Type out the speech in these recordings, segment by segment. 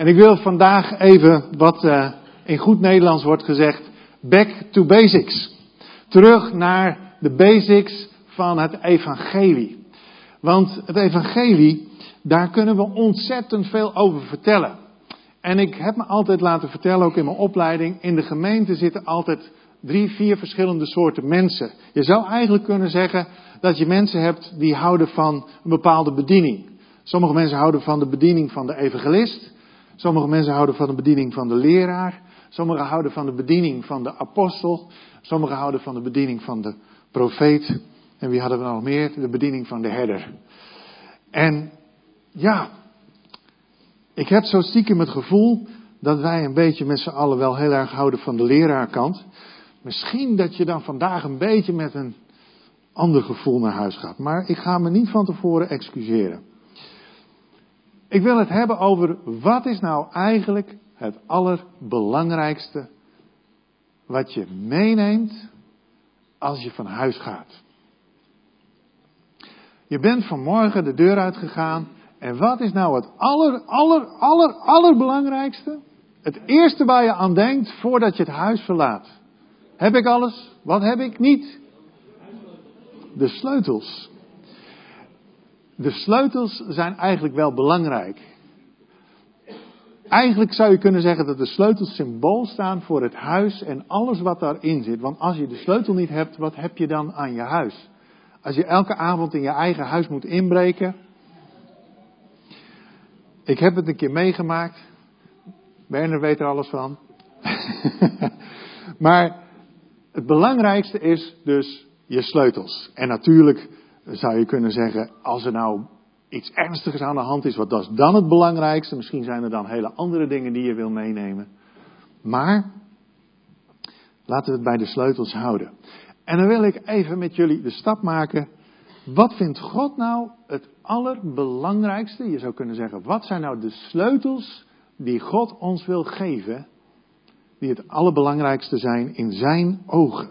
En ik wil vandaag even wat in goed Nederlands wordt gezegd, back to basics. Terug naar de basics van het evangelie. Want het evangelie, daar kunnen we ontzettend veel over vertellen. En ik heb me altijd laten vertellen, ook in mijn opleiding, in de gemeente zitten altijd 3, 4 verschillende soorten mensen. Je zou eigenlijk kunnen zeggen dat je mensen hebt die houden van een bepaalde bediening. Sommige mensen houden van de bediening van de evangelist. Sommige mensen houden van de bediening van de leraar. Sommigen houden van de bediening van de apostel. Sommigen houden van de bediening van de profeet. En wie hadden we nog meer? De bediening van de herder. En ja, ik heb zo stiekem het gevoel dat wij een beetje met z'n allen wel heel erg houden van de leraarkant. Misschien dat je dan vandaag een beetje met een ander gevoel naar huis gaat. Maar ik ga me niet van tevoren excuseren. Ik wil het hebben over wat is nou eigenlijk het allerbelangrijkste wat je meeneemt als je van huis gaat. Je bent vanmorgen de deur uitgegaan en wat is nou het allerbelangrijkste? Het eerste waar je aan denkt voordat je het huis verlaat. Heb ik alles? Wat heb ik niet? De sleutels. De sleutels zijn eigenlijk wel belangrijk. Eigenlijk zou je kunnen zeggen dat de sleutels symbool staan voor het huis en alles wat daarin zit. Want als je de sleutel niet hebt, wat heb je dan aan je huis? Als je elke avond in je eigen huis moet inbreken. Ik heb het een keer meegemaakt. Werner weet er alles van. Maar het belangrijkste is dus je sleutels. En natuurlijk zou je kunnen zeggen, als er nou iets ernstigers aan de hand is, wat is dan het belangrijkste? Misschien zijn er dan hele andere dingen die je wil meenemen. Maar laten we het bij de sleutels houden. En dan wil ik even met jullie de stap maken. Wat vindt God nou het allerbelangrijkste? Je zou kunnen zeggen, wat zijn nou de sleutels die God ons wil geven, die het allerbelangrijkste zijn in zijn ogen?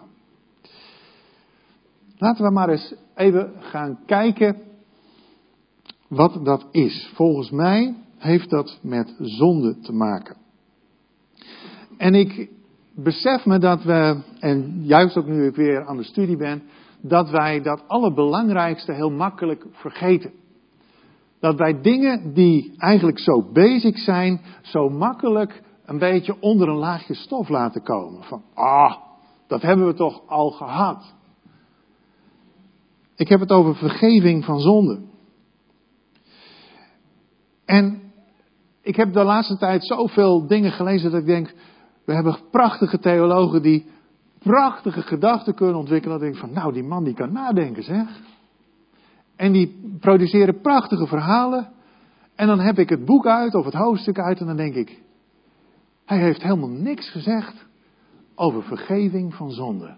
Laten we maar eens even gaan kijken wat dat is. Volgens mij heeft dat met zonde te maken. En ik besef me dat we, en juist ook nu ik weer aan de studie ben, dat wij dat allerbelangrijkste heel makkelijk vergeten. Dat wij dingen die eigenlijk zo basic zijn, zo makkelijk een beetje onder een laagje stof laten komen. Van, dat hebben we toch al gehad. Ik heb het over vergeving van zonde. En ik heb de laatste tijd zoveel dingen gelezen dat ik denk, we hebben prachtige theologen die prachtige gedachten kunnen ontwikkelen. Dat ik denk van, nou die man die kan nadenken zeg. En die produceren prachtige verhalen. En dan heb ik het boek uit of het hoofdstuk uit en dan denk ik, hij heeft helemaal niks gezegd over vergeving van zonde.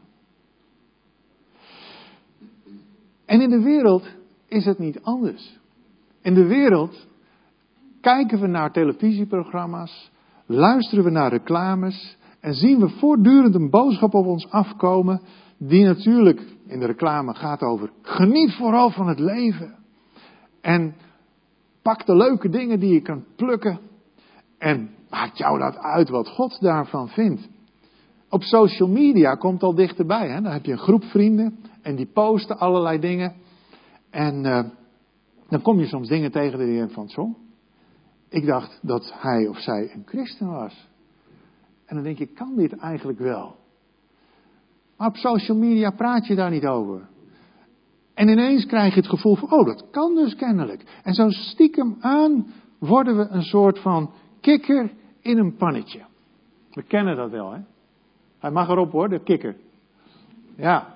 En in de wereld is het niet anders. In de wereld kijken we naar televisieprogramma's, luisteren we naar reclames en zien we voortdurend een boodschap op ons afkomen die natuurlijk in de reclame gaat over geniet vooral van het leven. En pak de leuke dingen die je kan plukken en maakt jou dat uit wat God daarvan vindt. Op social media komt al dichterbij. Hè? Dan heb je een groep vrienden en die posten allerlei dingen. En dan kom je soms dingen tegen die je denkt van zo. Ik dacht dat hij of zij een christen was. En dan denk je, kan dit eigenlijk wel? Maar op social media praat je daar niet over. En ineens krijg je het gevoel van, dat kan dus kennelijk. En zo stiekem aan worden we een soort van kikker in een pannetje. We kennen dat wel, hè? Hij mag erop hoor, de kikker. Ja.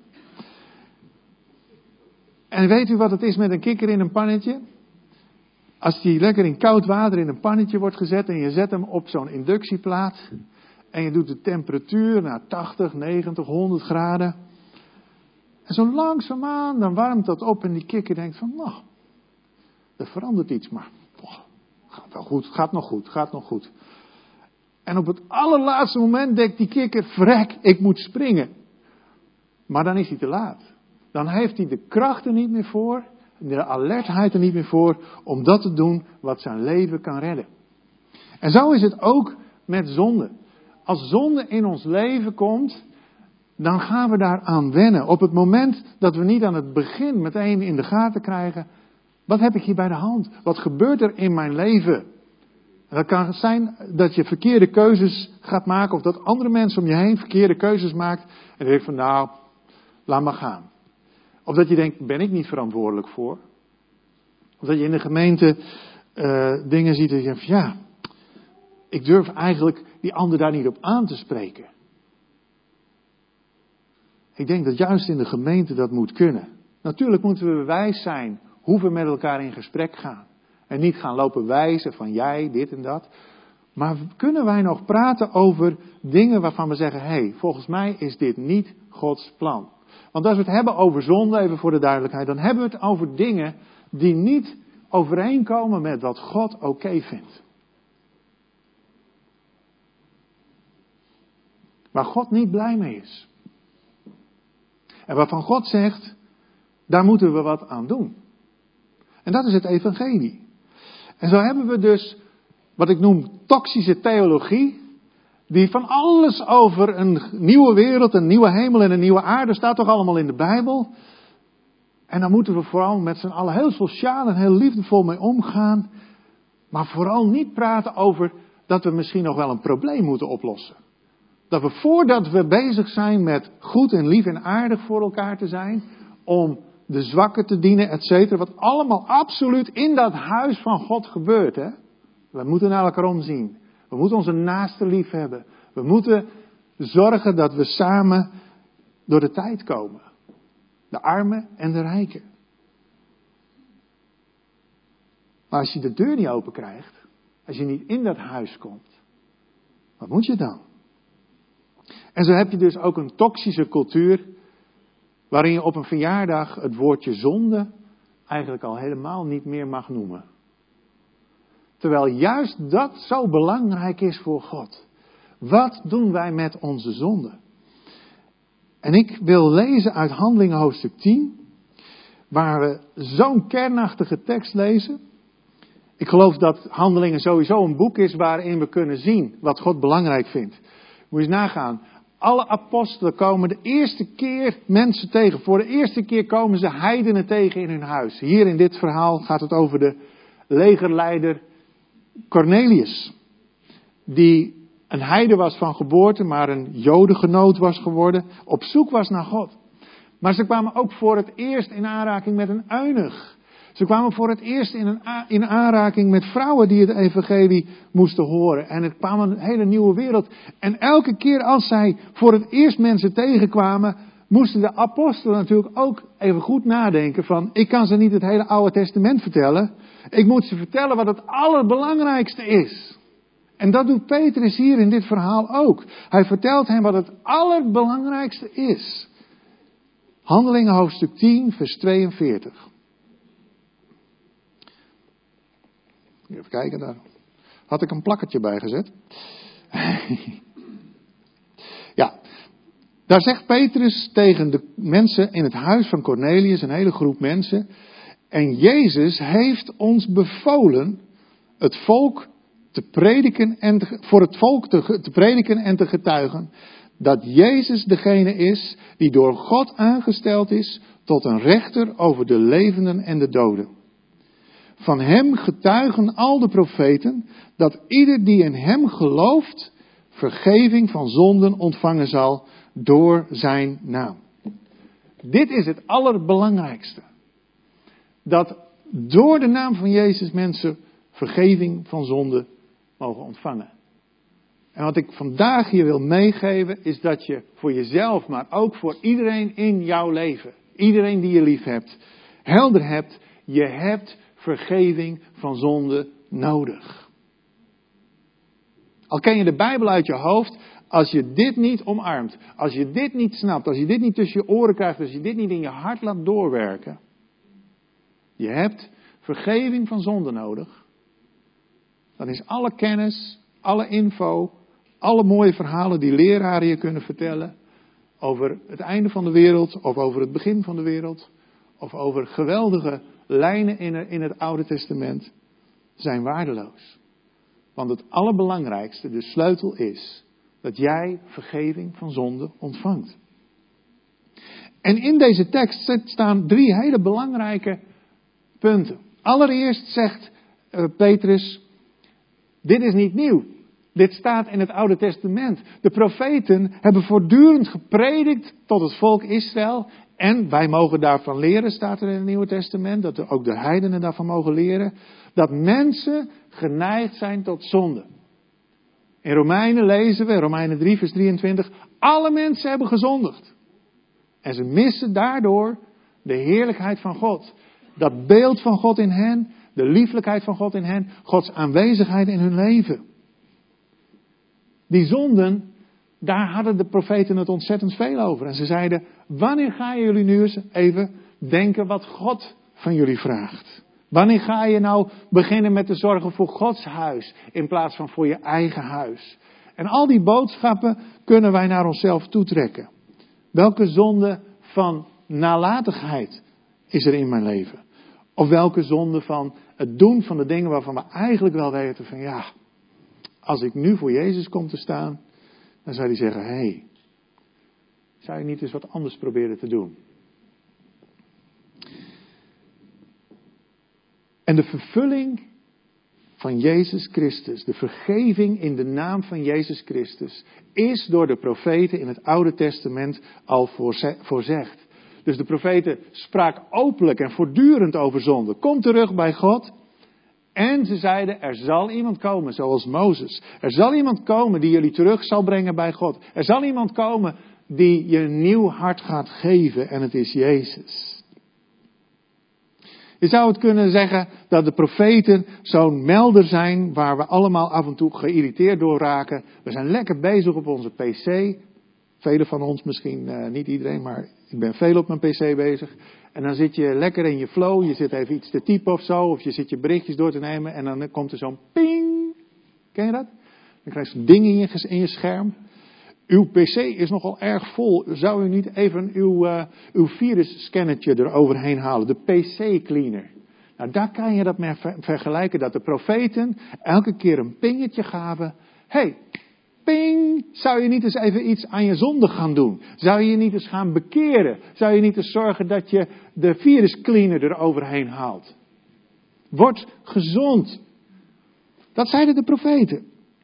En weet u wat het is met een kikker in een pannetje? Als die lekker in koud water in een pannetje wordt gezet en je zet hem op zo'n inductieplaat. En je doet de temperatuur naar 80, 90, 100 graden. En zo langzaamaan dan warmt dat op en die kikker denkt van, er verandert iets, maar gaat wel goed, gaat nog goed. En op het allerlaatste moment denkt die kikker, vrek, ik moet springen. Maar dan is hij te laat. Dan heeft hij de kracht er niet meer voor, de alertheid er niet meer voor, om dat te doen wat zijn leven kan redden. En zo is het ook met zonde. Als zonde in ons leven komt, dan gaan we daaraan wennen. Op het moment dat we niet aan het begin meteen in de gaten krijgen, wat heb ik hier bij de hand? Wat gebeurt er in mijn leven? En dat kan zijn dat je verkeerde keuzes gaat maken, of dat andere mensen om je heen verkeerde keuzes maakt. En dan denk je van, nou, laat maar gaan. Of dat je denkt, ben ik niet verantwoordelijk voor? Of dat je in de gemeente dingen ziet en je denkt van, ja, ik durf eigenlijk die ander daar niet op aan te spreken. Ik denk dat juist in de gemeente dat moet kunnen. Natuurlijk moeten we wijs zijn hoe we met elkaar in gesprek gaan. En niet gaan lopen wijzen van jij, dit en dat. Maar kunnen wij nog praten over dingen waarvan we zeggen, hé, volgens mij is dit niet Gods plan. Want als we het hebben over zonde, even voor de duidelijkheid, dan hebben we het over dingen die niet overeenkomen met wat God oké vindt. Waar God niet blij mee is. En waarvan God zegt, daar moeten we wat aan doen. En dat is het evangelie. En zo hebben we dus wat ik noem toxische theologie. Die van alles over een nieuwe wereld, een nieuwe hemel en een nieuwe aarde staat toch allemaal in de Bijbel. En daar moeten we vooral met z'n allen heel sociaal en heel liefdevol mee omgaan. Maar vooral niet praten over dat we misschien nog wel een probleem moeten oplossen. Dat we voordat we bezig zijn met goed en lief en aardig voor elkaar te zijn, om de zwakken te dienen, et cetera, wat allemaal absoluut in dat huis van God gebeurt. Hè? We moeten naar elkaar omzien. We moeten onze naasten lief hebben. We moeten zorgen dat we samen door de tijd komen. De armen en de rijken. Maar als je de deur niet open krijgt, als je niet in dat huis komt, wat moet je dan? En zo heb je dus ook een toxische cultuur, waarin je op een verjaardag het woordje zonde eigenlijk al helemaal niet meer mag noemen. Terwijl juist dat zo belangrijk is voor God. Wat doen wij met onze zonde? En ik wil lezen uit Handelingen hoofdstuk 10, waar we zo'n kernachtige tekst lezen. Ik geloof dat Handelingen sowieso een boek is waarin we kunnen zien wat God belangrijk vindt. Moet je eens nagaan. Alle apostelen komen de eerste keer mensen tegen. Voor de eerste keer komen ze heidenen tegen in hun huis. Hier in dit verhaal gaat het over de legerleider Cornelius. Die een heiden was van geboorte, maar een jodengenoot was geworden. Op zoek was naar God. Maar ze kwamen ook voor het eerst in aanraking met een eunuch. Ze kwamen voor het eerst in aanraking met vrouwen die het evangelie moesten horen. En het kwam een hele nieuwe wereld. En elke keer als zij voor het eerst mensen tegenkwamen, moesten de apostelen natuurlijk ook even goed nadenken van, ik kan ze niet het hele Oude Testament vertellen. Ik moet ze vertellen wat het allerbelangrijkste is. En dat doet Petrus hier in dit verhaal ook. Hij vertelt hen wat het allerbelangrijkste is. Handelingen hoofdstuk 10 vers 42. Even kijken, daar had ik een plakkertje bij gezet. Ja, daar zegt Petrus tegen de mensen in het huis van Cornelius, een hele groep mensen. En Jezus heeft ons bevolen het volk te prediken voor het volk te prediken en te getuigen dat Jezus degene is die door God aangesteld is tot een rechter over de levenden en de doden. Van hem getuigen al de profeten dat ieder die in hem gelooft vergeving van zonden ontvangen zal door zijn naam. Dit is het allerbelangrijkste. Dat door de naam van Jezus mensen vergeving van zonden mogen ontvangen. En wat ik vandaag hier wil meegeven is dat je voor jezelf, maar ook voor iedereen in jouw leven, iedereen die je lief hebt, helder hebt, je hebt vergeving van zonde nodig. Al ken je de Bijbel uit je hoofd, als je dit niet omarmt, als je dit niet snapt, als je dit niet tussen je oren krijgt, als je dit niet in je hart laat doorwerken. Je hebt vergeving van zonde nodig. Dan is alle kennis, alle info, alle mooie verhalen die leraren je kunnen vertellen over het einde van de wereld of over het begin van de wereld of over geweldige lijnen in het Oude Testament zijn waardeloos. Want het allerbelangrijkste, de sleutel is dat jij vergeving van zonde ontvangt. En in deze tekst staan 3 hele belangrijke punten. Allereerst zegt Petrus, dit is niet nieuw. Dit staat in het Oude Testament. De profeten hebben voortdurend gepredikt tot het volk Israël. En wij mogen daarvan leren, staat er in het Nieuwe Testament. Dat ook de heidenen daarvan mogen leren. Dat mensen geneigd zijn tot zonde. In Romeinen lezen we, Romeinen 3 vers 23. Alle mensen hebben gezondigd. En ze missen daardoor de heerlijkheid van God. Dat beeld van God in hen. De lieflijkheid van God in hen. Gods aanwezigheid in hun leven. Die zonden, daar hadden de profeten het ontzettend veel over. En ze zeiden, wanneer gaan jullie nu eens even denken wat God van jullie vraagt? Wanneer ga je nou beginnen met te zorgen voor Gods huis in plaats van voor je eigen huis? En al die boodschappen kunnen wij naar onszelf toetrekken. Welke zonde van nalatigheid is er in mijn leven? Of welke zonde van het doen van de dingen waarvan we eigenlijk wel weten van ja, als ik nu voor Jezus kom te staan, dan zou hij zeggen, hey, zou je niet eens wat anders proberen te doen? En de vervulling van Jezus Christus, de vergeving in de naam van Jezus Christus, is door de profeten in het Oude Testament al voorzegd. Dus de profeten spraken openlijk en voortdurend over zonde. Kom terug bij God. En ze zeiden, er zal iemand komen, zoals Mozes. Er zal iemand komen die jullie terug zal brengen bij God. Er zal iemand komen die je een nieuw hart gaat geven en het is Jezus. Je zou het kunnen zeggen dat de profeten zo'n melder zijn waar we allemaal af en toe geïrriteerd door raken. We zijn lekker bezig op onze pc. Velen van ons misschien, niet iedereen, maar ik ben veel op mijn pc bezig. En dan zit je lekker in je flow, je zit even iets te typen of zo. Of je zit je berichtjes door te nemen en dan komt er zo'n ping. Ken je dat? Dan krijg je zo'n ding in je scherm. Uw pc is nogal erg vol. Zou u niet even uw virusscannertje eroverheen halen? De PC cleaner. Nou, daar kan je dat mee vergelijken. Dat de profeten elke keer een pingetje gaven. Hey, ping! Zou je niet eens even iets aan je zonde gaan doen? Zou je niet eens gaan bekeren? Zou je niet eens zorgen dat je de viruscleaner eroverheen haalt? Word gezond. Dat zeiden de profeten.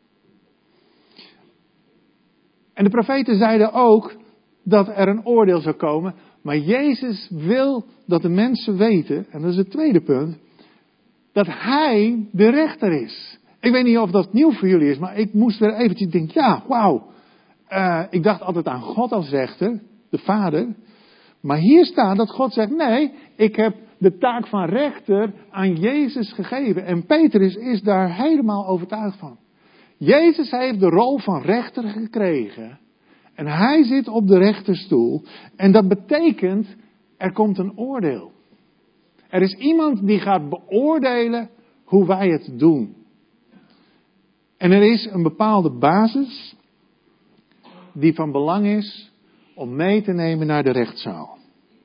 En de profeten zeiden ook dat er een oordeel zou komen. Maar Jezus wil dat de mensen weten, en dat is het tweede punt, dat Hij de rechter is. Ik weet niet of dat nieuw voor jullie is, maar ik moest weer eventjes denken, ja, wauw. Ik dacht altijd aan God als rechter, de Vader. Maar hier staat dat God zegt, nee, ik heb de taak van rechter aan Jezus gegeven. En Petrus is daar helemaal overtuigd van. Jezus heeft de rol van rechter gekregen. En hij zit op de rechterstoel. En dat betekent, er komt een oordeel. Er is iemand die gaat beoordelen hoe wij het doen. En er is een bepaalde basis die van belang is om mee te nemen naar de rechtszaal.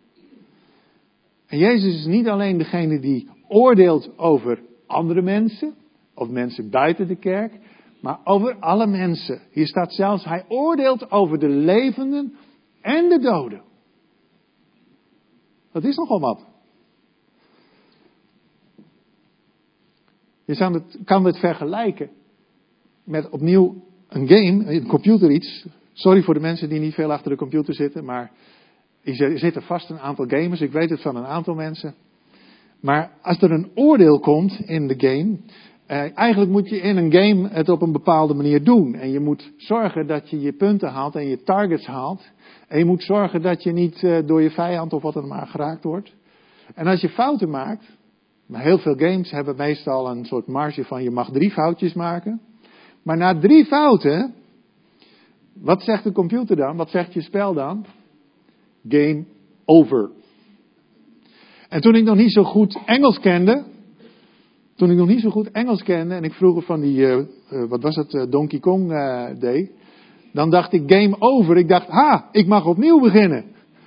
En Jezus is niet alleen degene die oordeelt over andere mensen, of mensen buiten de kerk, maar over alle mensen. Hier staat zelfs, hij oordeelt over de levenden en de doden. Dat is nogal wat. Je kan het vergelijken met opnieuw een game, een computer iets. Sorry voor de mensen die niet veel achter de computer zitten, maar er zitten vast een aantal gamers. Ik weet het van een aantal mensen. Maar als er een oordeel komt in de game, eigenlijk moet je in een game het op een bepaalde manier doen. En je moet zorgen dat je je punten haalt en je targets haalt. En je moet zorgen dat je niet door je vijand of wat dan maar geraakt wordt. En als je fouten maakt, maar heel veel games hebben meestal een soort marge van je mag 3 foutjes maken. Maar na 3 fouten, wat zegt de computer dan? Wat zegt je spel dan? Game over. En toen ik nog niet zo goed Engels kende, en ik vroeger van die, Donkey Kong deed, dan dacht ik game over. Ik dacht, ik mag opnieuw beginnen.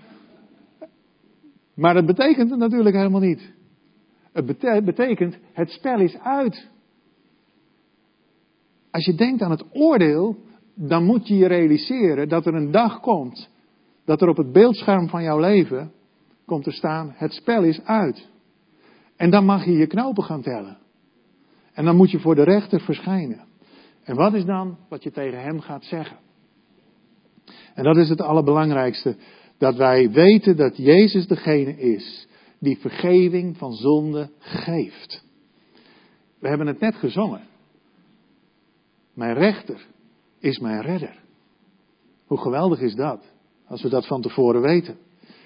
Maar dat betekent het natuurlijk helemaal niet. Het betekent, het spel is uit. als je denkt aan het oordeel, dan moet je je realiseren dat er een dag komt, dat er op het beeldscherm van jouw leven komt te staan, het spel is uit. En dan mag je je knopen gaan tellen. En dan moet je voor de rechter verschijnen. En wat is dan wat je tegen hem gaat zeggen? En dat is het allerbelangrijkste. Dat wij weten dat Jezus degene is die vergeving van zonde geeft. We hebben het net gezongen. Mijn rechter is mijn redder. Hoe geweldig is dat, als we dat van tevoren weten.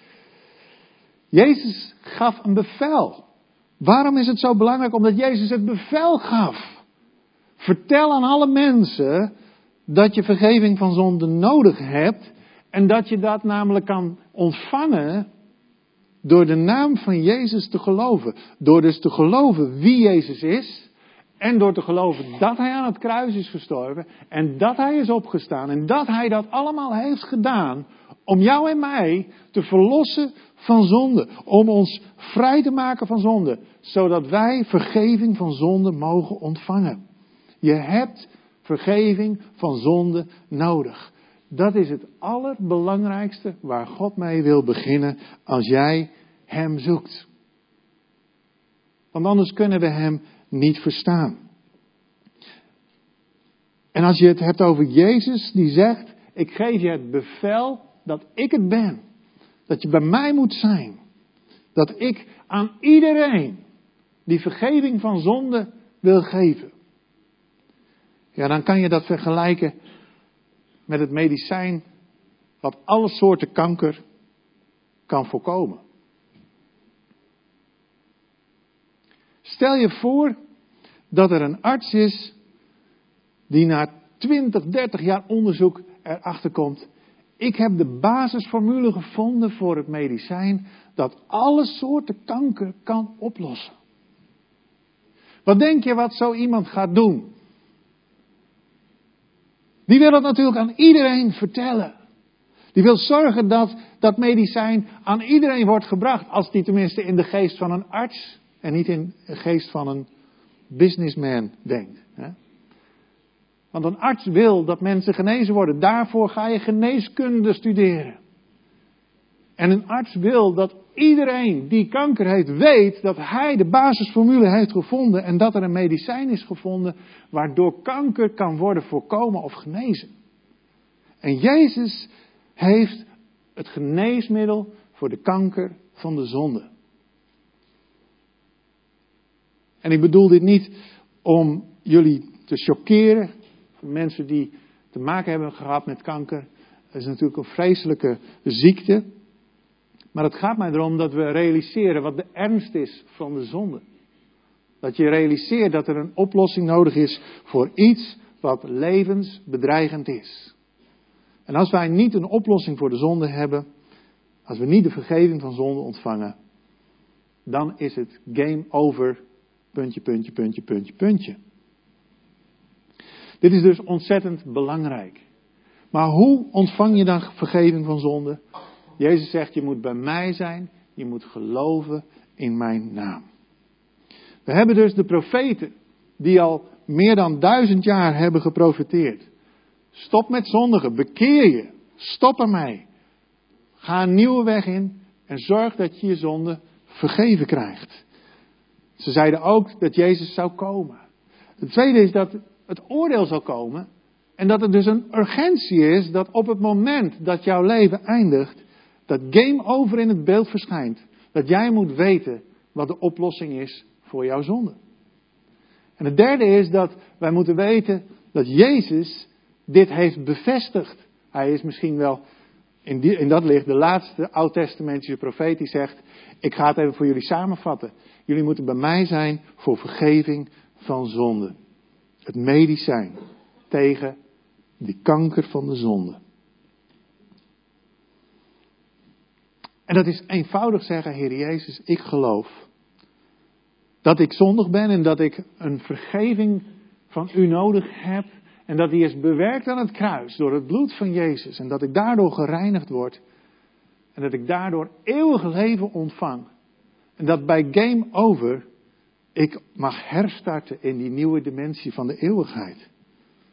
Jezus gaf een bevel. Waarom is het zo belangrijk? Omdat Jezus het bevel gaf. Vertel aan alle mensen dat je vergeving van zonde nodig hebt. En dat je dat namelijk kan ontvangen door de naam van Jezus te geloven. Door dus te geloven wie Jezus is. En door te geloven dat hij aan het kruis is gestorven. En dat hij is opgestaan. En dat hij dat allemaal heeft gedaan. Om jou en mij te verlossen van zonde. Om ons vrij te maken van zonde. Zodat wij vergeving van zonde mogen ontvangen. Je hebt vergeving van zonde nodig. Dat is het allerbelangrijkste waar God mee wil beginnen als jij hem zoekt. Want anders kunnen we hem niet verstaan. En als je het hebt over Jezus die zegt, ik geef je het bevel dat ik het ben. Dat je bij mij moet zijn. Dat ik aan iedereen die vergeving van zonde wil geven. Ja, dan kan je dat vergelijken met het medicijn wat alle soorten kanker kan voorkomen. Stel je voor dat er een arts is die na 20, 30 jaar onderzoek erachter komt. Ik heb de basisformule gevonden voor het medicijn dat alle soorten kanker kan oplossen. Wat denk je wat zo iemand gaat doen? Die wil het natuurlijk aan iedereen vertellen. Die wil zorgen dat dat medicijn aan iedereen wordt gebracht. Als die tenminste in de geest van een arts en niet in de geest van een businessman denkt. Want een arts wil dat mensen genezen worden. Daarvoor ga je geneeskunde studeren. En een arts wil dat iedereen die kanker heeft weet dat hij de basisformule heeft gevonden. En dat er een medicijn is gevonden waardoor kanker kan worden voorkomen of genezen. En Jezus heeft het geneesmiddel voor de kanker van de zonde. En ik bedoel dit niet om jullie te choqueren. Voor mensen die te maken hebben gehad met kanker. Dat is natuurlijk een vreselijke ziekte. Maar het gaat mij erom dat we realiseren wat de ernst is van de zonde. Dat je realiseert dat er een oplossing nodig is voor iets wat levensbedreigend is. En als wij niet een oplossing voor de zonde hebben, als we niet de vergeving van zonde ontvangen, dan is het game over, puntje, puntje, puntje, puntje, puntje. Dit is dus ontzettend belangrijk. Maar hoe ontvang je dan vergeving van zonde? Jezus zegt, je moet bij mij zijn, je moet geloven in mijn naam. We hebben dus de profeten, die al meer dan 1000 jaar hebben geprofeteerd. Stop met zondigen, bekeer je, stop ermee. Ga een nieuwe weg in en zorg dat je je zonde vergeven krijgt. Ze zeiden ook dat Jezus zou komen. Het tweede is dat het oordeel zal komen. En dat er dus een urgentie is dat op het moment dat jouw leven eindigt, dat game over in het beeld verschijnt. Dat jij moet weten wat de oplossing is voor jouw zonde. En het derde is dat wij moeten weten dat Jezus dit heeft bevestigd. Hij is misschien wel in dat licht de laatste oud-testamentische profeet die zegt, ik ga het even voor jullie samenvatten. Jullie moeten bij mij zijn voor vergeving van zonde. Het medicijn tegen die kanker van de zonde. En dat is eenvoudig zeggen, Heer Jezus, ik geloof dat ik zondig ben en dat ik een vergeving van u nodig heb. En dat die is bewerkt aan het kruis door het bloed van Jezus. En dat ik daardoor gereinigd word. En dat ik daardoor eeuwig leven ontvang. En dat bij game over ik mag herstarten in die nieuwe dimensie van de eeuwigheid.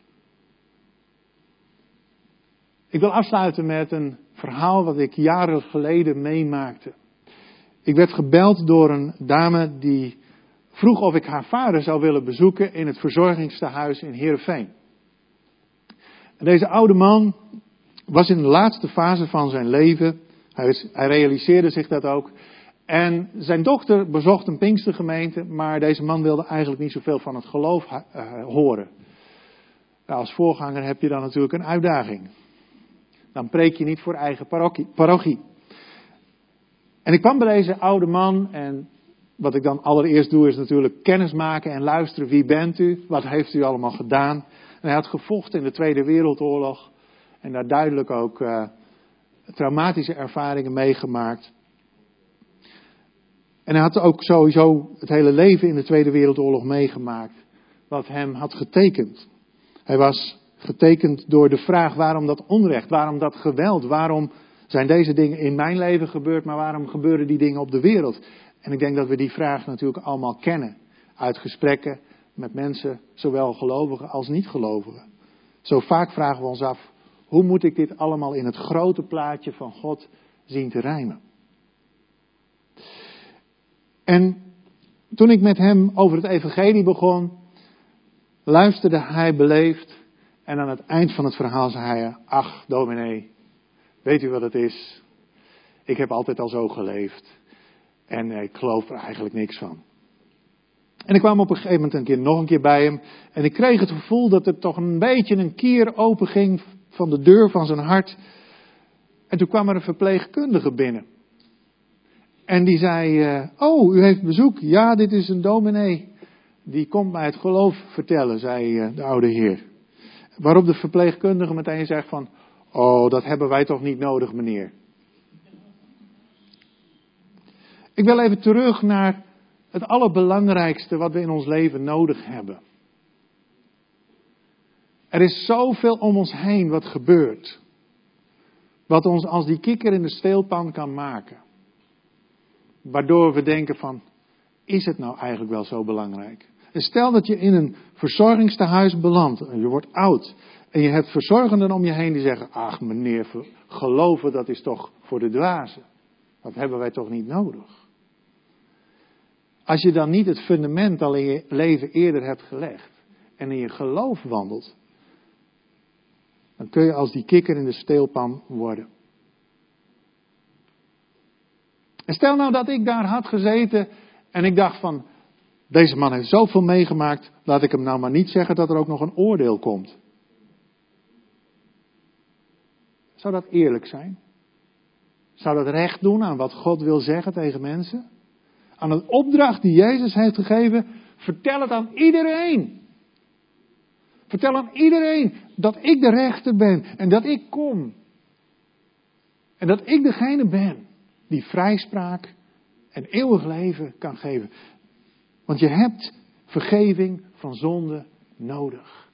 Ik wil afsluiten met een verhaal wat ik jaren geleden meemaakte. Ik werd gebeld door een dame die vroeg of ik haar vader zou willen bezoeken in het verzorgingstehuis in Heerenveen. En deze oude man was in de laatste fase van zijn leven. Hij realiseerde zich dat ook. En zijn dochter bezocht een Pinkstergemeente, maar deze man wilde eigenlijk niet zoveel van het geloof horen. Nou, als voorganger heb je dan natuurlijk een uitdaging. Dan preek je niet voor eigen parochie. En ik kwam bij deze oude man en wat ik dan allereerst doe is natuurlijk kennis maken en luisteren. Wie bent u? Wat heeft u allemaal gedaan? En hij had gevochten in de Tweede Wereldoorlog en daar duidelijk ook traumatische ervaringen meegemaakt. En hij had ook sowieso het hele leven in de Tweede Wereldoorlog meegemaakt, wat hem had getekend. Hij was getekend door de vraag waarom dat onrecht, waarom dat geweld, waarom zijn deze dingen in mijn leven gebeurd, maar waarom gebeuren die dingen op de wereld? En ik denk dat we die vraag natuurlijk allemaal kennen uit gesprekken met mensen, zowel gelovigen als niet-gelovigen. Zo vaak vragen we ons af, hoe moet ik dit allemaal in het grote plaatje van God zien te rijmen? En toen ik met hem over het evangelie begon, luisterde hij beleefd. En aan het eind van het verhaal zei hij, ach dominee, weet u wat het is? Ik heb altijd al zo geleefd. En ik geloof er eigenlijk niks van. En ik kwam op een gegeven moment nog een keer bij hem. En ik kreeg het gevoel dat er toch een beetje een kier open ging van de deur van zijn hart. En toen kwam er een verpleegkundige binnen. En die zei, oh, u heeft bezoek. Ja, dit is een dominee. Die komt mij het geloof vertellen, zei de oude heer. Waarop de verpleegkundige meteen zegt van, oh, dat hebben wij toch niet nodig, meneer. Ik wil even terug naar het allerbelangrijkste wat we in ons leven nodig hebben. Er is zoveel om ons heen wat gebeurt. Wat ons als die kikker in de steelpan kan maken. Waardoor we denken van, is het nou eigenlijk wel zo belangrijk? En stel dat je in een verzorgingstehuis belandt. En je wordt oud. En je hebt verzorgenden om je heen die zeggen, ach meneer, geloven dat is toch voor de dwazen. Dat hebben wij toch niet nodig. Als je dan niet het fundament al in je leven eerder hebt gelegd. En in je geloof wandelt. Dan kun je als die kikker in de steelpan worden. En stel nou dat ik daar had gezeten. En ik dacht van, deze man heeft zoveel meegemaakt. Laat ik hem nou maar niet zeggen dat er ook nog een oordeel komt. Zou dat eerlijk zijn? Zou dat recht doen aan wat God wil zeggen tegen mensen? Aan een opdracht die Jezus heeft gegeven. Vertel het aan iedereen. Vertel aan iedereen dat ik de rechter ben. En dat ik kom. En dat ik degene ben die vrijspraak en eeuwig leven kan geven. Want je hebt vergeving van zonde nodig.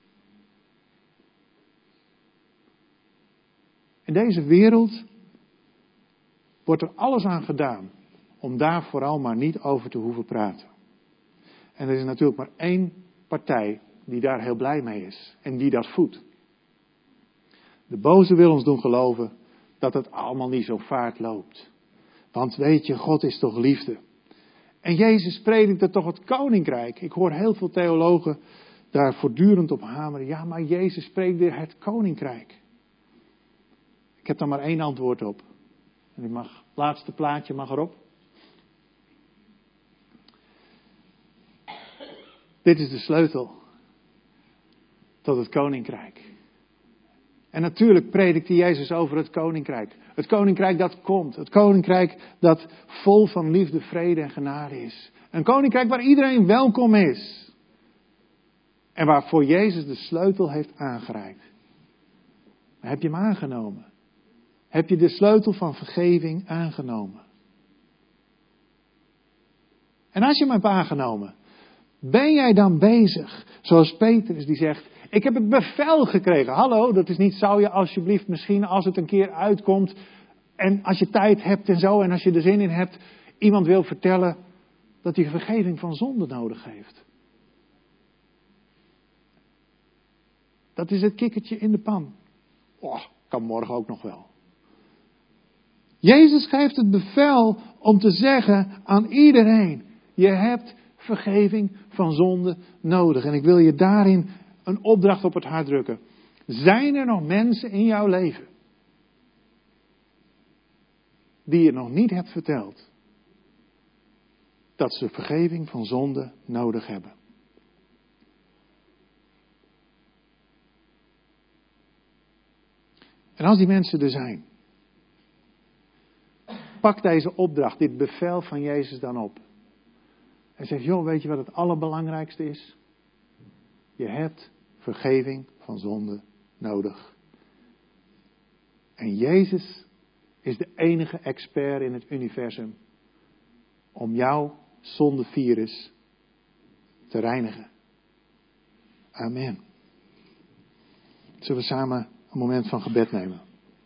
In deze wereld wordt er alles aan gedaan om daar vooral maar niet over te hoeven praten. En er is natuurlijk maar één partij die daar heel blij mee is en die dat voedt. De boze wil ons doen geloven dat het allemaal niet zo vaart loopt. Want weet je, God is toch liefde. En Jezus predikte toch het koninkrijk. Ik hoor heel veel theologen daar voortdurend op hameren. Ja, maar Jezus predikte het koninkrijk. Ik heb daar maar één antwoord op. En het laatste plaatje mag erop. Dit is de sleutel tot het koninkrijk. En natuurlijk predikte Jezus over het koninkrijk. Het koninkrijk dat komt. Het koninkrijk dat vol van liefde, vrede en genade is. Een koninkrijk waar iedereen welkom is. En waarvoor Jezus de sleutel heeft aangereikt. Maar heb je hem aangenomen? Heb je de sleutel van vergeving aangenomen? En als je hem hebt aangenomen, ben jij dan bezig, zoals Petrus die zegt, ik heb het bevel gekregen. Hallo, dat is niet, zou je alsjeblieft misschien als het een keer uitkomt en als je tijd hebt en zo en als je er zin in hebt, iemand wil vertellen dat hij vergeving van zonde nodig heeft. Dat is het kikkertje in de pan. Oh, kan morgen ook nog wel. Jezus geeft het bevel om te zeggen aan iedereen, je hebt vergeving van zonde nodig. En ik wil je daarin een opdracht op het hart drukken. Zijn er nog mensen in jouw leven die je nog niet hebt verteld dat ze vergeving van zonde nodig hebben? En als die mensen er zijn, pak deze opdracht, dit bevel van Jezus dan op. En zeg, joh, weet je wat het allerbelangrijkste is? Je hebt vergeving van zonde nodig. En Jezus is de enige expert in het universum om jouw zondevirus te reinigen. Amen. Zullen we samen een moment van gebed nemen?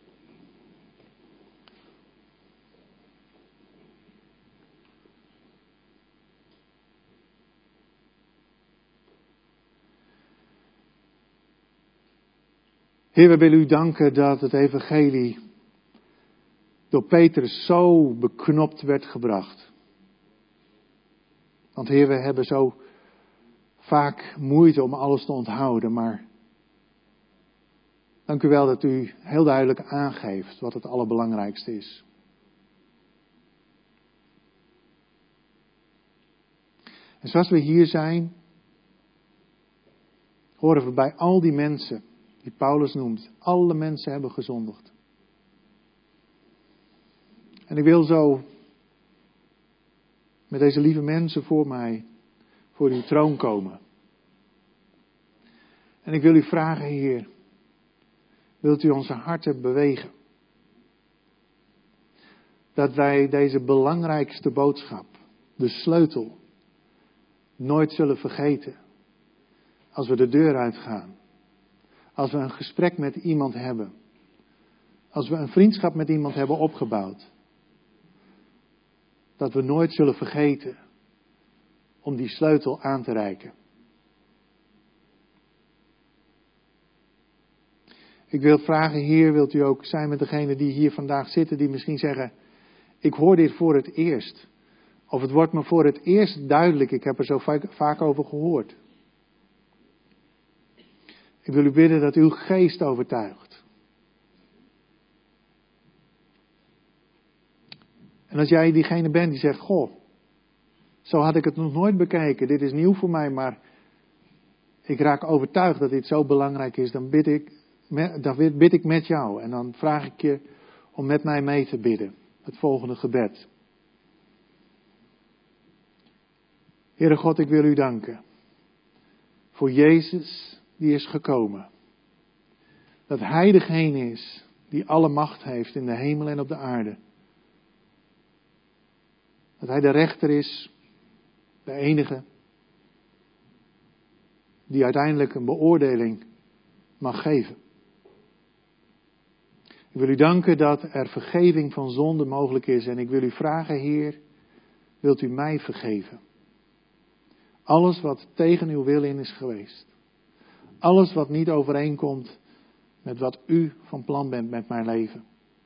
Heer, we willen u danken dat het evangelie door Petrus zo beknopt werd gebracht. Want Heer, we hebben zo vaak moeite om alles te onthouden, maar dank u wel dat u heel duidelijk aangeeft wat het allerbelangrijkste is. En zoals we hier zijn, horen we bij al die mensen die Paulus noemt. Alle mensen hebben gezondigd. En ik wil zo met deze lieve mensen voor mij, voor uw troon komen. En ik wil u vragen, Heer, wilt u onze harten bewegen? Dat wij deze belangrijkste boodschap, de sleutel, nooit zullen vergeten. Als we de deur uitgaan. Als we een gesprek met iemand hebben. Als we een vriendschap met iemand hebben opgebouwd. Dat we nooit zullen vergeten om die sleutel aan te reiken. Ik wil vragen, Heer, wilt u ook zijn met degenen die hier vandaag zitten, die misschien zeggen, ik hoor dit voor het eerst. Of het wordt me voor het eerst duidelijk, ik heb er zo vaak over gehoord. Ik wil u bidden dat uw geest overtuigt. En als jij diegene bent die zegt, goh, zo had ik het nog nooit bekeken, dit is nieuw voor mij, maar ik raak overtuigd dat dit zo belangrijk is, dan bid ik met jou. En dan vraag ik je om met mij mee te bidden. Het volgende gebed. Heere God, ik wil u danken voor Jezus die is gekomen. Dat Hij degene is die alle macht heeft in de hemel en op de aarde. Dat Hij de rechter is, de enige, die uiteindelijk een beoordeling mag geven. Ik wil u danken dat er vergeving van zonde mogelijk is. En ik wil u vragen, Heer, wilt u mij vergeven? Alles wat tegen uw wil in is geweest. Alles wat niet overeenkomt met wat u van plan bent met mijn leven.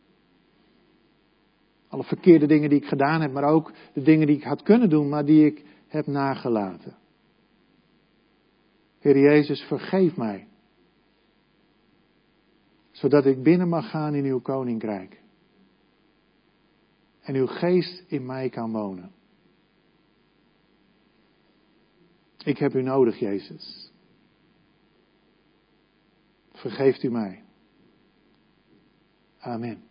Alle verkeerde dingen die ik gedaan heb, maar ook de dingen die ik had kunnen doen, maar die ik heb nagelaten. Heer Jezus, vergeef mij. Zodat ik binnen mag gaan in uw koninkrijk. En uw geest in mij kan wonen. Ik heb u nodig, Jezus. Vergeeft u mij. Amen.